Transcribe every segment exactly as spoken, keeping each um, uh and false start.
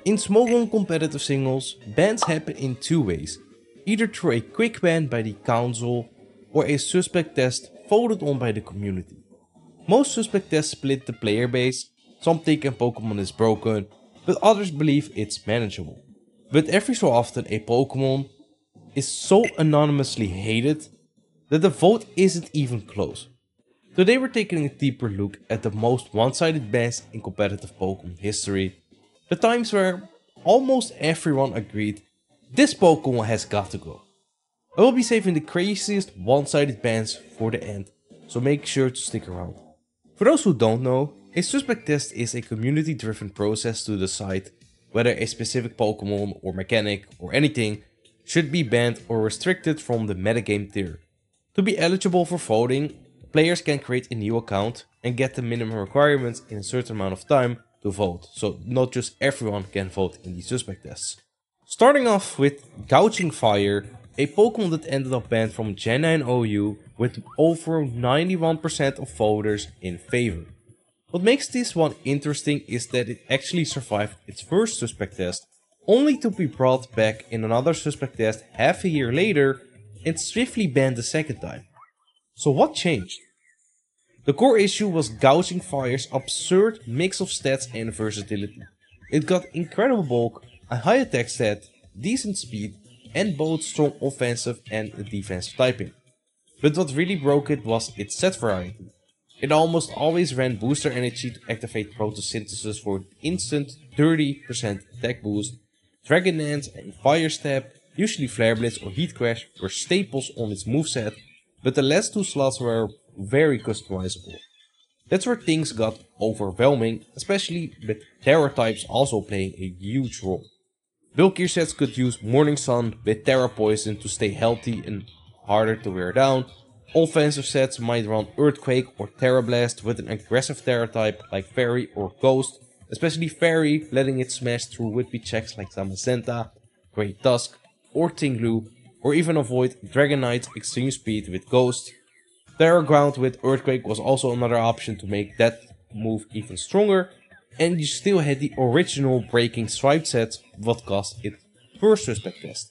In Smogon competitive singles, bans happen in two ways, either through a quick ban by the council or a suspect test voted on by the community. Most suspect tests split the player base, some think a Pokemon is broken, but others believe it's manageable. But every so often a Pokemon is so anonymously hated that the vote isn't even close. Today we're taking a deeper look at the most one-sided bans in competitive Pokemon history, the times where almost everyone agreed this Pokemon has got to go. I will be saving the craziest one-sided bans for the end, so make sure to stick around. For those who don't know, a suspect test is a community-driven process to decide whether a specific Pokemon or mechanic or anything should be banned or restricted from the metagame tier. To be eligible for voting, players can create a new account and get the minimum requirements in a certain amount of time to vote, so not just everyone can vote in these suspect tests. Starting off with Gouging Fire, a Pokemon that ended up banned from Gen nine O U with over ninety-one percent of voters in favor. What makes this one interesting is that it actually survived its first suspect test, only to be brought back in another suspect test half a year later and swiftly banned the second time. So what changed? The core issue was Gouging Fire's absurd mix of stats and versatility. It got incredible bulk, a high attack stat, decent speed, and both strong offensive and defensive typing. But what really broke it was its set variety. It almost always ran booster energy to activate photosynthesis for an instant thirty percent attack boost. Dragon Dance and Fire Stab, usually Flare Blitz or Heat Crash, were staples on its moveset, but the last two slots were very customizable. That's where things got overwhelming, especially with Terra types also playing a huge role. Bulkier sets could use Morning Sun with Terra Poison to stay healthy and harder to wear down. Offensive sets might run Earthquake or Terra Blast with an aggressive Terra type like Fairy or Ghost, especially Fairy letting it smash through would-be checks like Zamazenta, Great Tusk, or Tinglu, or even avoid Dragonite's extreme speed with Ghost. Terra Ground with Earthquake was also another option to make that move even stronger, and you still had the original Breaking Stripe set, what caused its first suspect test.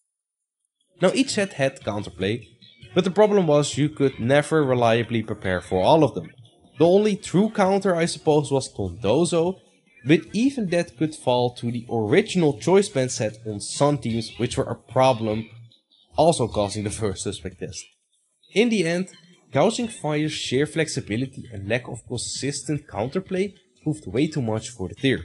Now each set had counterplay, but the problem was you could never reliably prepare for all of them. The only true counter I suppose was Tondozo, but even that could fall to the original Choice Band set on Sun teams, which were a problem, also causing the first suspect test. In the end, Gouging Fire's sheer flexibility and lack of consistent counterplay proved way too much for the tier.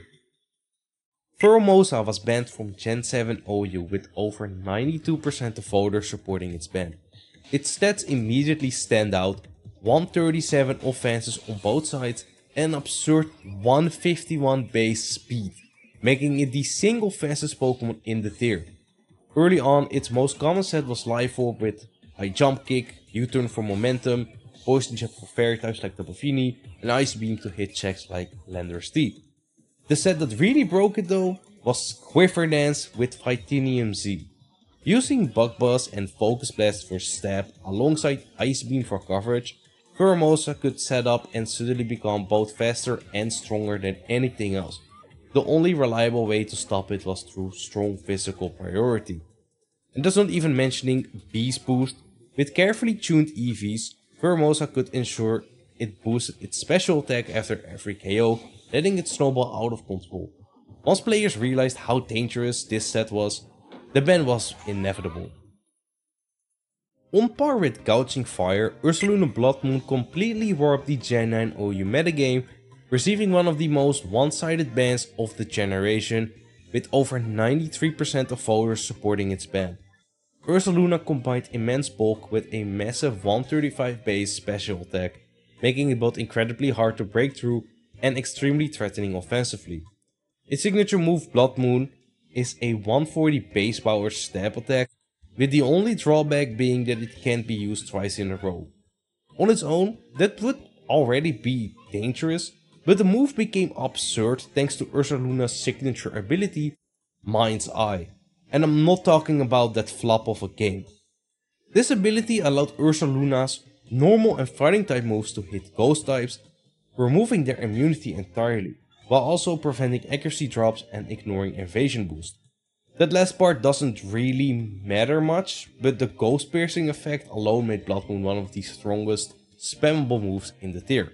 Pheromosa was banned from Gen seven O U with over ninety-two percent of voters supporting its ban. Its stats immediately stand out, one thirty-seven offenses on both sides and an absurd one fifty-one base speed, making it the single fastest Pokemon in the tier. Early on, its most common set was Life Orb with High Jump Kick, U-Turn for momentum, Poison Jab for fairy types like Tapu Fini, and Ice Beam to hit checks like Landorus Steed. The set that really broke it though was Quiver Dance with Titanium Z. Using Bug Buzz and Focus Blast for stab alongside Ice Beam for coverage, Pheromosa could set up and suddenly become both faster and stronger than anything else. The only reliable way to stop it was through strong physical priority. And that's not even mentioning Beast Boost. With carefully tuned E Vs, Pheromosa could ensure it boosted its special attack after every K O, letting it snowball out of control. Once players realized how dangerous this set was, the ban was inevitable. On par with Gouging Fire, Ursaluna Blood Moon completely warped the Gen nine O U metagame, receiving one of the most one-sided bans of the generation, with over ninety-three percent of voters supporting its ban. Ursaluna combined immense bulk with a massive one thirty-five base special attack, making it both incredibly hard to break through and extremely threatening offensively. Its signature move Blood Moon is a one forty base power stab attack, with the only drawback being that it can't be used twice in a row. On its own, that would already be dangerous, but the move became absurd thanks to Ursaluna's signature ability, Mind's Eye. And I'm not talking about that flop of a game. This ability allowed Ursaluna's normal and fighting type moves to hit ghost types, removing their immunity entirely, while also preventing accuracy drops and ignoring evasion boost. That last part doesn't really matter much, but the ghost piercing effect alone made Blood Moon one of the strongest spammable moves in the tier.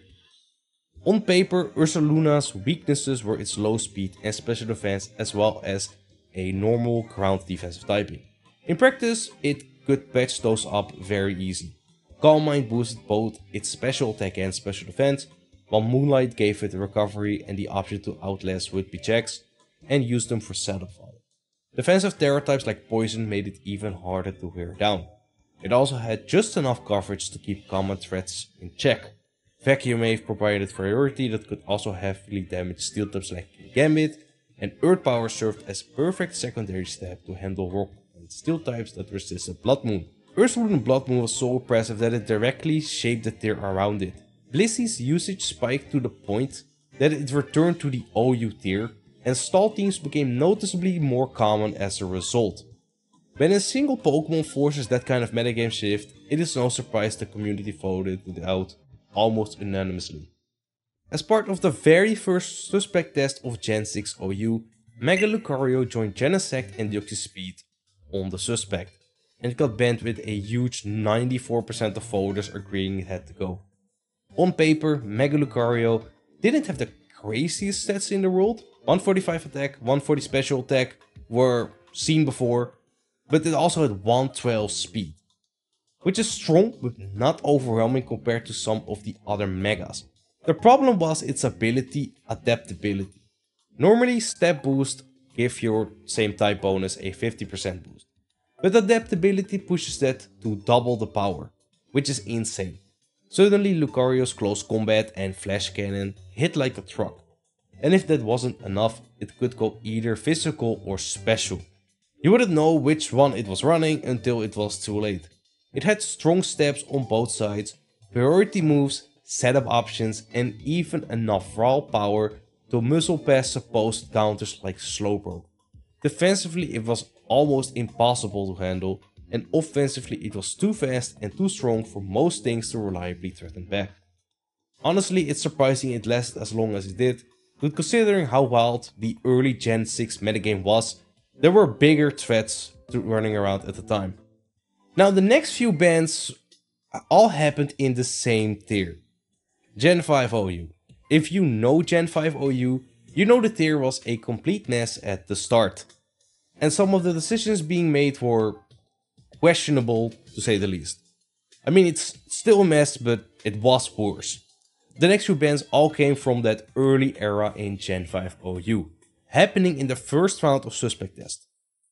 On paper, Ursaluna's weaknesses were its low speed and special defense as well as a normal ground defensive typing. In practice, it could patch those up very easy. Calm Mind boosted both its special attack and special defense, while Moonlight gave it recovery and the option to outlast would-be checks and use them for setup fodder. Defensive terror types like Poison made it even harder to wear down. It also had just enough coverage to keep common threats in check. Vacuum Wave provided priority that could also heavily damage steel types like Gambit, and Earth Power served as perfect secondary step to handle rock and steel types that resisted Blood Moon. Ursaluna Blood Moon was so oppressive that it directly shaped the tier around it. Blissey's usage spiked to the point that it returned to the O U tier, and stall teams became noticeably more common as a result. When a single Pokemon forces that kind of metagame shift, it is no surprise the community voted it out almost unanimously. As part of the very first suspect test of Gen six O U, Mega Lucario joined Genesect and Deoxyspeed on the suspect, and it got banned with a huge ninety-four percent of voters agreeing it had to go. On paper, Mega Lucario didn't have the craziest stats in the world. one forty-five attack, one forty special attack were seen before, but it also had one twelve speed, which is strong but not overwhelming compared to some of the other Megas. The problem was its ability adaptability. Normally step boost give your same type bonus a fifty percent boost, but adaptability pushes that to double the power, which is insane. Suddenly Lucario's close combat and flash cannon hit like a truck, and if that wasn't enough, it could go either physical or special. You wouldn't know which one it was running until it was too late. It had strong steps on both sides, priority moves, setup options, and even enough raw power to muzzle past supposed counters like Slowpoke. Defensively it was almost impossible to handle, and offensively it was too fast and too strong for most things to reliably threaten back. Honestly, it's surprising it lasted as long as it did, but considering how wild the early Gen six metagame was, there were bigger threats to running around at the time. Now the next few bans all happened in the same tier. Gen five O U. If you know Gen five O U, you know the tier was a complete mess at the start. And some of the decisions being made were questionable to say the least. I mean, it's still a mess, but it was worse. The next few bans all came from that early era in Gen five O U, happening in the first round of Suspect Test.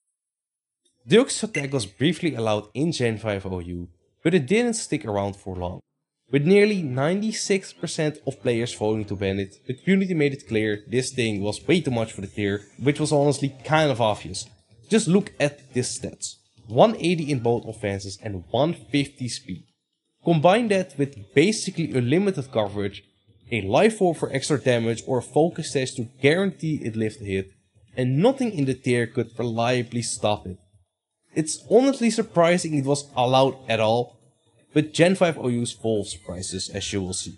Deoxys attack was briefly allowed in Gen five O U, but it didn't stick around for long. With nearly ninety-six percent of players voting to ban it, the community made it clear this thing was way too much for the tier, which was honestly kind of obvious. Just look at this stats. one eighty in both offenses and one fifty speed. Combine that with basically unlimited coverage, a life orb for extra damage or a focus test to guarantee it lived a hit, and nothing in the tier could reliably stop it. It's honestly surprising it was allowed at all, but Gen five O U's full of surprises, as you will see.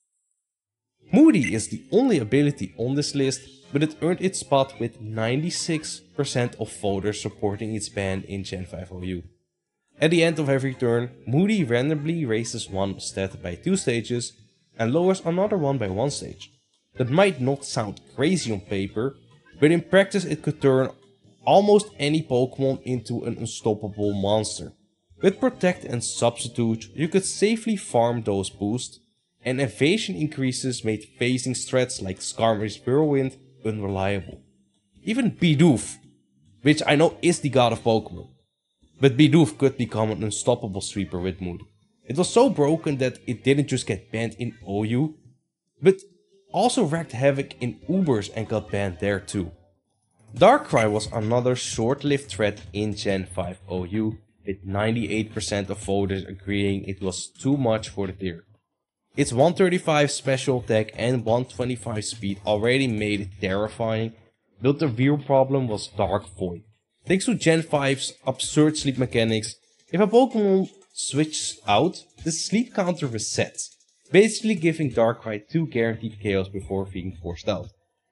Moody is the only ability on this list, but it earned its spot with ninety-six percent of voters supporting its ban in Gen five O U. At the end of every turn, Moody randomly raises one stat by two stages and lowers another one by one stage. That might not sound crazy on paper, but in practice it could turn almost any Pokemon into an unstoppable monster. With Protect and Substitute, you could safely farm those boosts, and evasion increases made facing threats like Skarmory's Whirlwind unreliable. Even Bidoof, which I know is the god of Pokemon, but Bidoof could become an unstoppable sweeper with Moody. It was so broken that it didn't just get banned in O U, but also wreaked havoc in Ubers and got banned there too. Darkrai was another short-lived threat in Gen five O U, with ninety-eight percent of voters agreeing it was too much for the tier. Its one thirty-five special attack and one twenty-five speed already made it terrifying, but the real problem was Dark Void. Thanks to Gen five's absurd sleep mechanics, if a Pokemon switches out, the sleep counter resets, basically giving Darkrai two guaranteed K Os before being forced out.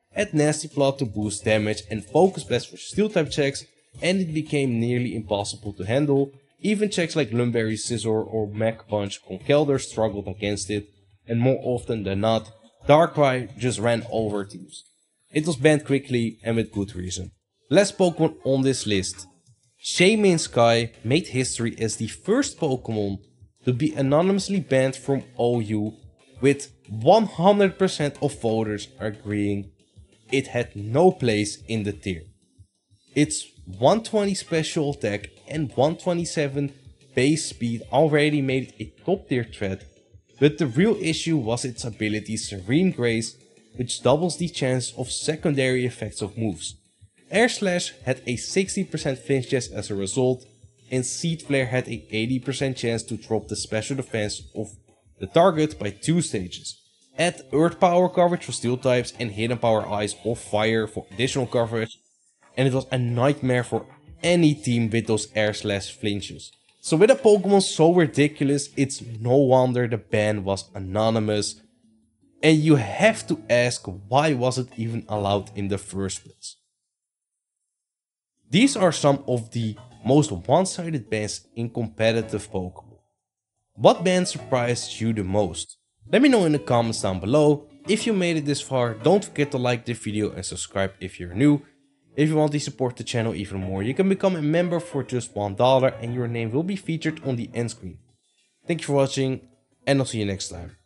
add Nasty Plot to boost damage and Focus Blast for steel type checks, and it became nearly impossible to handle. Even checks like Lumberry Scissor or Mach Punch Conkeldurr struggled against it, and more often than not, Darkrai just ran over teams. It was banned quickly and with good reason. Last Pokemon on this list. Shaymin Sky made history as the first Pokemon to be anonymously banned from O U, with one hundred percent of voters agreeing it had no place in the tier. Its one twenty special attack and one twenty-seven base speed already made it a top tier threat, but the real issue was its ability Serene Grace, which doubles the chance of secondary effects of moves. Air Slash had a sixty percent flinch chance as a result, and Seed Flare had a eighty percent chance to drop the special defense of the target by two stages. Add Earth Power coverage for steel types and Hidden Power Ice or Fire for additional coverage, and it was a nightmare for any team with those Air Slash flinches. So with a Pokemon so ridiculous, it's no wonder the ban was anonymous, and you have to ask, why was it even allowed in the first place? These are some of the most one-sided bans in competitive Pokemon. What ban surprised you the most? Let me know in the comments down below. If you made it this far, don't forget to like the video and subscribe if you're new. If you want to support the channel even more, you can become a member for just one dollar and your name will be featured on the end screen. Thank you for watching, and I'll see you next time.